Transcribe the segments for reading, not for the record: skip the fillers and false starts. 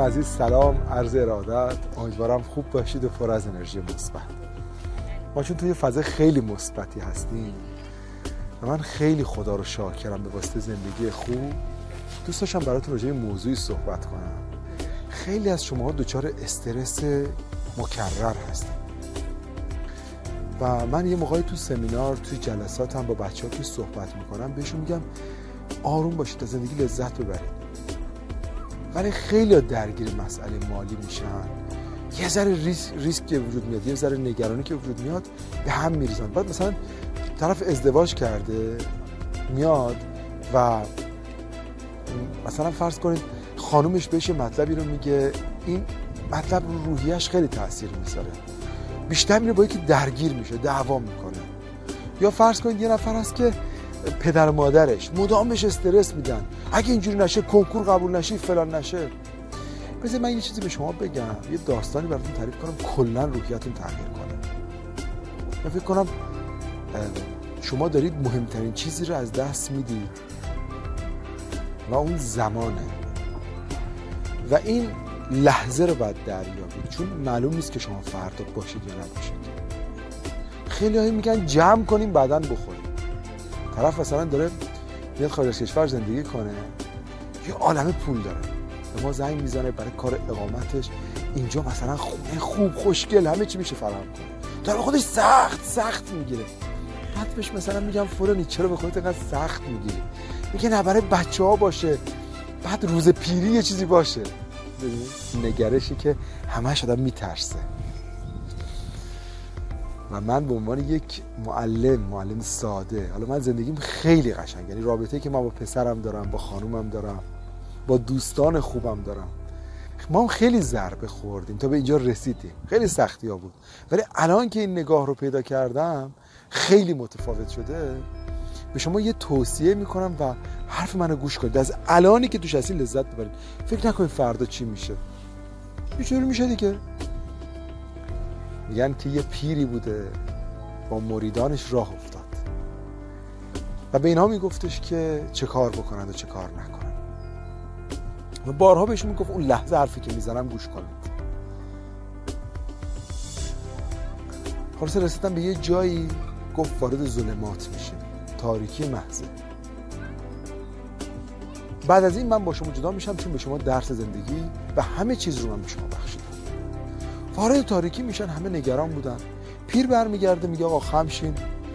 عزیز سلام، عرض ارادت. امیدوارم خوب باشید و پر از انرژی مثبت. ما چون توی فضای خیلی مثبتی هستیم و من خیلی خدا رو شاکرم به واسطه زندگی خوب، دوست داشتم براتون راجع به موضوعی صحبت کنم. خیلی از شماها دچار استرس مکرر هستید و من یه موقعی تو سمینار، توی جلساتم با بچه‌ها که صحبت میکنم بهشون میگم آروم باشید، از زندگی لذت ببرید. ولی خیلی درگیر مسئله مالی میشن، یه ذره ریسک که وجود میاد، یه ذره نگرانی که وجود میاد، به هم میریزن. بعد مثلا طرف ازدواج کرده میاد و مثلا فرض کنید خانومش بهش مطلبی رو میگه، این مطلب رو روحیش خیلی تاثیر میذاره، بیشتر میره با یکی درگیر میشه، دعوا میکنه. یا فرض کنید یه نفر هست که پدر و مادرش مدام بهش استرس میدن، اگه اینجوری نشه کنکور قبول نشی، فلان نشه. بذار من یه چیزی به شما بگم، یه داستانی براتون تعریف کنم کلا روحیتون تغییر کنه. من فکر کنم شما دارید مهمترین چیزی رو از دست میدید و اون زمانه و این لحظه رو باید دریابید، چون معلوم نیست که شما فردا باشید یا نباشید. خیلی هایی میگن جمع کنیم بعداً بخوریم. طرف مثلا داره میاد خارج از کشور زندگی کنه، یه عالمه پول داره، به ما زنگ میزنه برای کار اقامتش اینجا مثلا خونه خوب خوشگل همه چی میشه فراهم کنه، داره خودش سخت میگیره. بعد بهش مثلا میگم فلانی چرا به خودت اینقدر سخت میگیری؟ میگه نه برای بچه‌ها باشه، بعد روز پیری یه چیزی باشه. نگرشی که همش آدم میترسه. و من به عنوان یک معلم ساده، حالا من زندگیم خیلی قشنگ، یعنی رابطه‌ای که من با پسرم دارم، با خانومم دارم، با دوستان خوبم دارم، ما هم خیلی ضربه خوردیم تا به اینجا رسیدیم، خیلی سختی‌ها بود، ولی الان که این نگاه رو پیدا کردم خیلی متفاوت شده. به شما یه توصیه میکنم و حرف منو گوش کنید، از الانی که توش هستین لذت ببرید. فکر نکنید فردا چی میشه، چجوری میشه دیگه. میگن که یه پیری بوده با مریدانش راه افتاد و به اینها میگفتش که چه کار بکنند و چه کار نکنند و بارها بهشون میگفت اون لحظه حرفی که میزنم گوش کنید. خلاص رسیدم به یه جایی گفت وارد ظلمات میشه، تاریکی محضه. بعد از این من با شما جدا میشم، چون به شما درس زندگی و همه چیز رو من به شما بخشیدم. وارد تاریکی میشن، همه نگران بودن. پیر برمیگرده میگه آقا خمشین،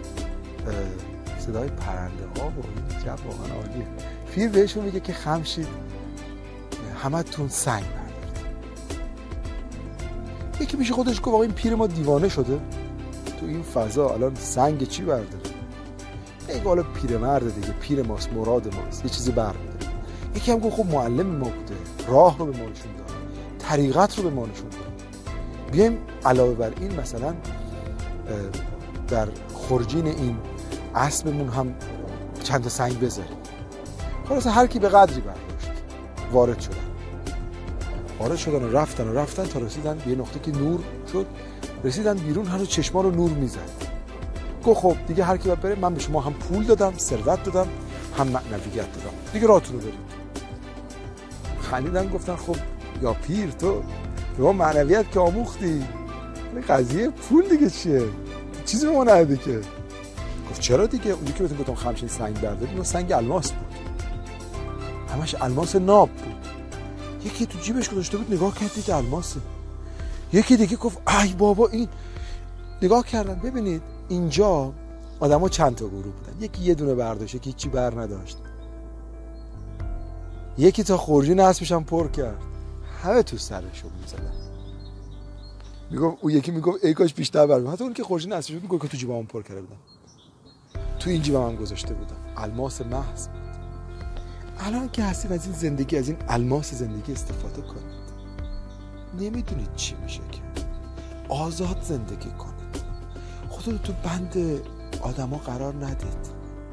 صدای پرنده ها و این جب واقعا عالیه. پیر بهشون میگه که خمشید، همه تون سنگ بردارید. یکی میشه خودش گفت آقا این پیر ما دیوانه شده تو این فضا، الان سنگ چی برداره؟ میگه حالا پیرمرد دیگه، پیر ماست، مراد ماست، یه چیزی برمی‌داره. یکی هم گفت خب معلم ما بوده، راه رو به ما نشون داد، طریقت رو به ما نشون داد. بیایم علاوه بر این مثلا در خرجین این اسبمون هم چند تا سنگ بذاریم. خلاص هر کی به قدری برداشت وارد شدن و رفتن تا رسیدن به یه نقطه که نور شد، رسیدن بیرون، هنوز چشما رو نور میزد. گفت خب دیگه هر کی باید بره، من به شما هم پول دادم، ثروت دادم، هم معنویت دادم، دیگه راهتون رو برید. خندیدن گفتن خب یا پیر تو به ما معنویت که آموختی، قضیه پول دیگه چیه؟ چیزی به ما ندادی که. گفت چرا دیگه، اونجا که بهتون گفتم خمشین سنگ بردارید، اون سنگ الماس بود، همش الماس ناب بود. یکی تو جیبش گذاشته بود، نگاه کرد دید الماسه. یکی دیگه گفت ای بابا این. نگاه کردن، ببینید اینجا آدما چند تا گروه بودن، یکی یه دونه برداشت، یکی هیچی بر نداشت، یکی تا خورجین اسبش هم پر کرد، همه تو سرشون می‌زدن. میگم اون یکی میگفت ای کاش بیشتر برام، حتی اون که خورجین اسبش بود میگفت که تو جیبم پر کرده بودم، تو این جیبم هم گذاشته بودم، الماس محض. الان که هستید از این زندگی، از این الماس زندگی استفاده کنید. نمیدونید چی میشه که آزاد زندگی کنید، خودتون تو بند آدما قرار ندید.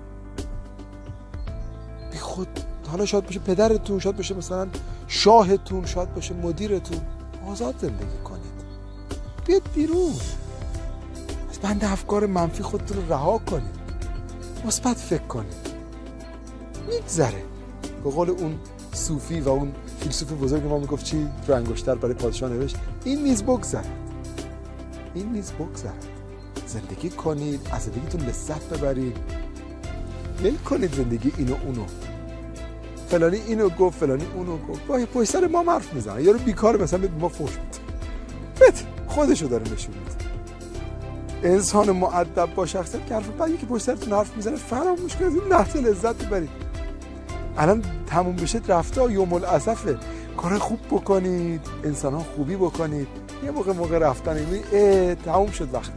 بی خود حالا شاید باشه پدرتون، شاید باشه مثلا شاهتون، شاید باشه مدیرتون، آزاد زندگی کنید. بیاید بیرون از بند افکار منفی، خودتون رو رها کنید، مثبت فکر کنید، میگذره. به قول اون صوفی و اون فیلسوف بزرگ ما میگفت چی؟ رو انگشتر برای پادشاه نوشت این نیز بگذرد، این نیز بگذرد. زندگی کنید، از زندگیتون لذت ببرید، ول کنید زندگی اینو اونو، فلانی اینو گفت فلانی اونو گفت، با پشت سر ما حرف میزنه، یارو بیکاره مثلا به ما فحش میده، خودشو داره نشون میده. انسان مؤدب با شخصیت که حرف بعد یکی پشت سرتون حرف میزنه فراموش کنید، این لحظه لذت ببرید. الان تموم بشه رفته، یوم الاسفه. کار خوب بکنید، انسان خوبی بکنید، یه موقع رفتن این تموم شد وقتتون.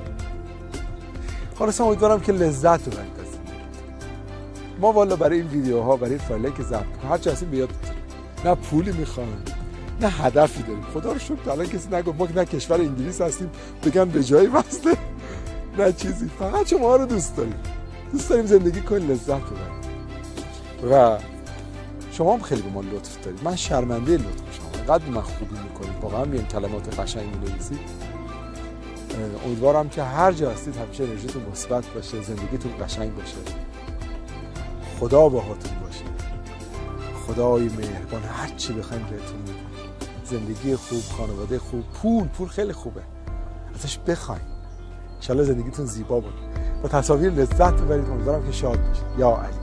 خلاص امیدوارم که لذت ببرید. ما والا برای این ویدیوها، برای این فایلایی که ضبط هر چی هستیم بیاد، نه پولی میخوام نه هدفی داریم. خدا رو شکر الان کسی نگفت ما که نه کشور انگلیس هستیم بگن به جای وصله نه چیزی، فقط شما رو دوست داریم زندگی کنید، لذت ببرید. و شما هم خیلی به ما لطف دارید، من شرمنده لطف شما، اینقدر من خوبی میکنید، واقعا میگم کلمات قشنگ می‌نویسید. امیدوارم که هر جا هستید همیشه انرژیتون مثبت باشه، زندگیتون قشنگ باشه، خدا باهاتون باشه، خدای مهربان هر چی بخواید بهتون میده. زندگی خوب، خانواده خوب، پول خیلی خوبه، ازش بخواید. ان شاءالله زندگیتون زیبا باشه، با تصاویر لذت ببرید. امیدوارم که شاد باشید. یا علی.